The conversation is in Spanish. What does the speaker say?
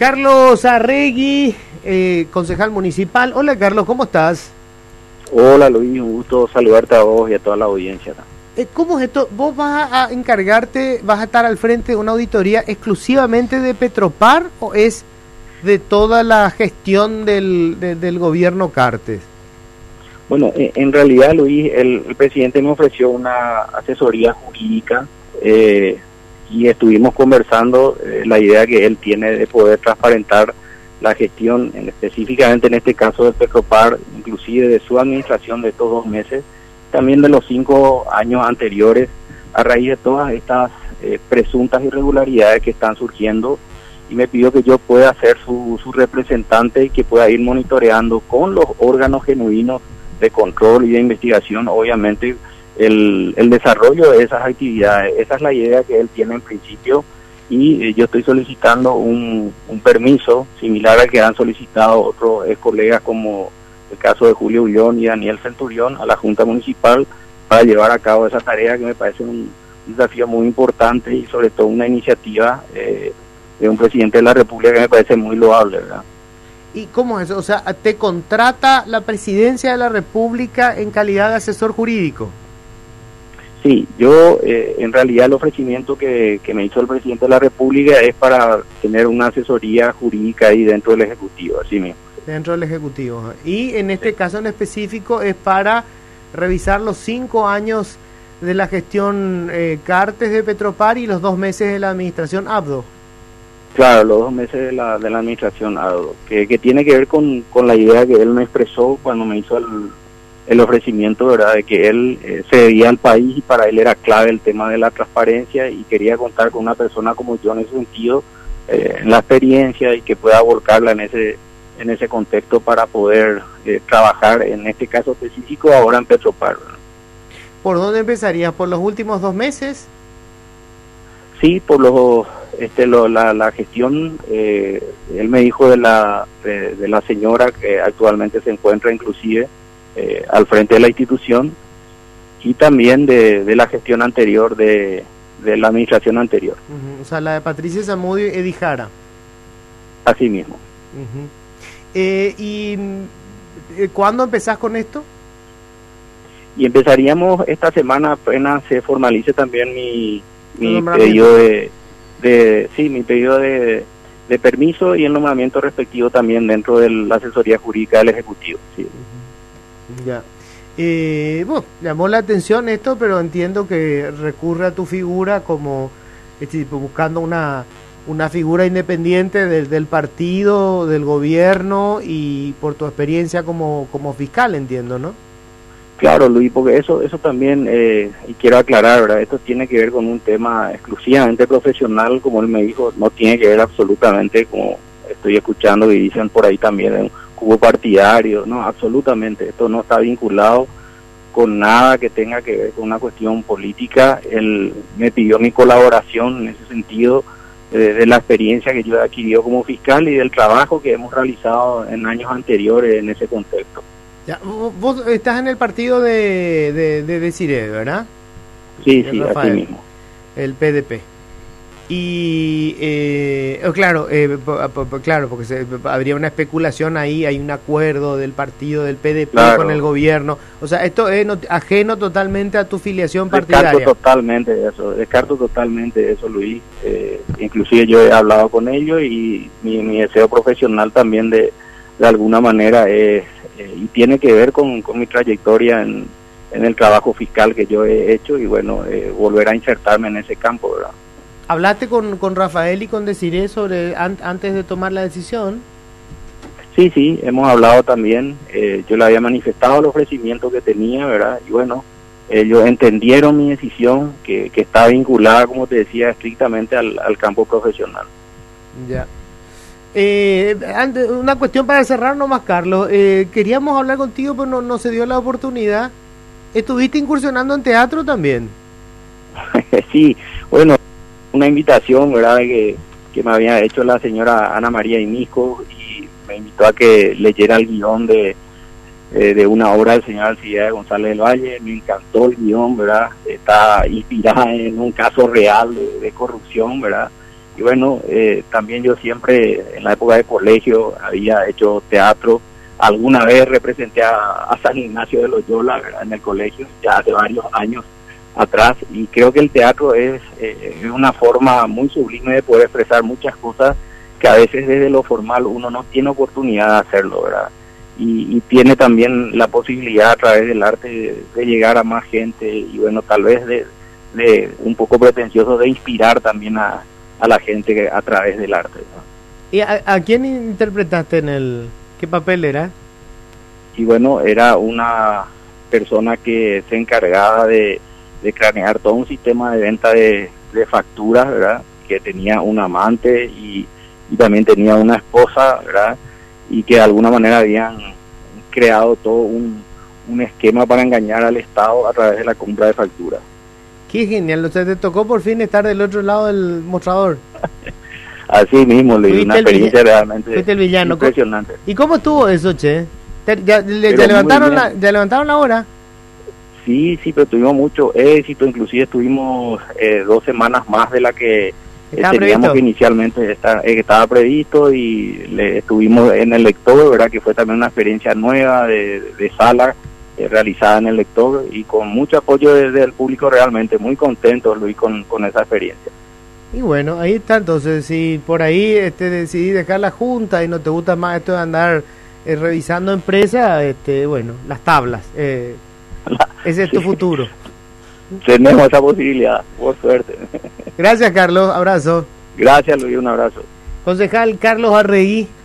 Carlos Arregui, concejal municipal. Hola Carlos, ¿cómo estás? Hola Luis, un gusto saludarte a vos y a toda la audiencia. ¿Cómo es esto? ¿Vos vas a encargarte, vas a estar al frente de una auditoría exclusivamente de Petropar o es de toda la gestión del gobierno Cartes? Bueno, en realidad Luis, el presidente me ofreció una asesoría jurídica y estuvimos conversando la idea que él tiene de poder transparentar la gestión, específicamente en este caso de Petropar, inclusive de su administración de estos 2 meses, también de los 5 años anteriores, a raíz de todas estas presuntas irregularidades que están surgiendo, y me pidió que yo pueda ser su representante y que pueda ir monitoreando con los órganos genuinos de control y de investigación, obviamente, el desarrollo de esas actividades. Esa es la idea que él tiene en principio, y yo estoy solicitando un permiso similar al que han solicitado otros colegas, como el caso de Julio Ullón y Daniel Centurión, a la Junta Municipal para llevar a cabo esa tarea que me parece un desafío muy importante y sobre todo una iniciativa de un presidente de la República que me parece muy loable, ¿verdad? ¿Y cómo es eso? O sea, ¿te contrata la Presidencia de la República en calidad de asesor jurídico? Sí, yo en realidad el ofrecimiento que me hizo el presidente de la República es para tener una asesoría jurídica ahí dentro del Ejecutivo, así mismo. Dentro del Ejecutivo. Y en este caso en específico es para revisar los 5 años de la gestión Cartes de Petropar y los 2 meses de la administración Abdo. Claro, los 2 meses de la administración Abdo, que tiene que ver con la idea que él me expresó cuando me hizo el ofrecimiento, ¿verdad?, de que él se debía al país y para él era clave el tema de la transparencia y quería contar con una persona como yo en ese sentido, en la experiencia, y que pueda volcarla en ese contexto para poder trabajar en este caso específico ahora en Petropar, ¿verdad? ¿Por dónde empezarías? ¿Por los últimos 2 meses? Sí, por la gestión. Él me dijo de la señora que actualmente se encuentra inclusive al frente de la institución, y también de la gestión anterior de la administración anterior. O sea, la de Patricia Zamudio y Edi Jara. Así mismo. ¿Y cuándo empezás con esto? Y empezaríamos esta semana, apenas se formalice también mi pedido mi pedido de permiso y el nombramiento respectivo también dentro de la asesoría jurídica del Ejecutivo. Sí. Ya. Bueno, llamó la atención esto, pero entiendo que recurre a tu figura como buscando una figura independiente del partido, del gobierno, y por tu experiencia como fiscal, entiendo, ¿no? Claro, Luis, porque eso también, y quiero aclarar, ¿verdad?, esto tiene que ver con un tema exclusivamente profesional, como él me dijo, no tiene que ver absolutamente, como estoy escuchando y dicen por ahí también, en cubo partidario, no, absolutamente, esto no está vinculado con nada que tenga que ver con una cuestión política. Él me pidió mi colaboración en ese sentido, de la experiencia que yo he adquirido como fiscal y del trabajo que hemos realizado en años anteriores en ese contexto. Ya, vos estás en el partido de Desiree, ¿verdad? Sí, sí, así mismo. El PDP. Y claro, porque habría una especulación ahí, hay un acuerdo del partido del PDP con el gobierno. O sea, esto es ajeno totalmente a tu filiación partidaria. Descarto totalmente eso, Luis. Inclusive yo he hablado con ellos y mi deseo profesional también de alguna manera es, y tiene que ver con mi trayectoria en el trabajo fiscal que yo he hecho, y bueno, volver a insertarme en ese campo, ¿verdad? ¿Hablaste con Rafael y con Desiree sobre antes de tomar la decisión? Sí, hemos hablado también. Yo le había manifestado el ofrecimiento que tenía, ¿verdad? Y bueno, ellos entendieron mi decisión, que está vinculada, como te decía, estrictamente al campo profesional. Ya. Una cuestión para cerrar nomás, Carlos. Queríamos hablar contigo, pero no se dio la oportunidad. ¿Estuviste incursionando en teatro también? Sí, bueno, una invitación, ¿verdad?, que me había hecho la señora Ana María Imisco, y me invitó a que leyera el guión de una obra del señor Alcides González del Valle. Me encantó el guión, ¿verdad? Está inspirada en un caso real de corrupción, ¿verdad? Y bueno, también yo siempre en la época de colegio había hecho teatro. Alguna vez representé a San Ignacio de Loyola, ¿verdad?, en el colegio, ya hace varios años atrás, y creo que el teatro es una forma muy sublime de poder expresar muchas cosas que a veces desde lo formal uno no tiene oportunidad de hacerlo, ¿verdad? Y tiene también la posibilidad a través del arte de llegar a más gente y bueno, tal vez de un poco pretencioso, de inspirar también a la gente a través del arte, ¿no? ¿Y a quién interpretaste qué papel era? Y bueno, era una persona que se encargaba de cranear todo un sistema de venta de facturas, ¿verdad? Que tenía un amante y también tenía una esposa, ¿verdad? Y que de alguna manera habían creado todo un esquema para engañar al Estado a través de la compra de facturas. Qué genial, o sea, te tocó por fin estar del otro lado del mostrador. Así mismo, Luis, una experiencia realmente el villano. impresionante. ¿Y cómo estuvo eso, che? ¿Ya levantaron la hora? Sí, pero tuvimos mucho éxito, inclusive estuvimos 2 semanas más de la que teníamos que inicialmente estaba previsto, y estuvimos en el lector, ¿verdad?, que fue también una experiencia nueva de sala realizada en el lector y con mucho apoyo del público, realmente muy contento, Luis, con esa experiencia. Y bueno, ahí está. Entonces, si por ahí decidí dejar la junta y no te gusta más esto de andar revisando empresas, bueno, las tablas, ese es tu futuro. Tenemos esa posibilidad, por suerte. Gracias, Carlos, abrazo. Gracias, Luis, un abrazo. Concejal Carlos Arregui.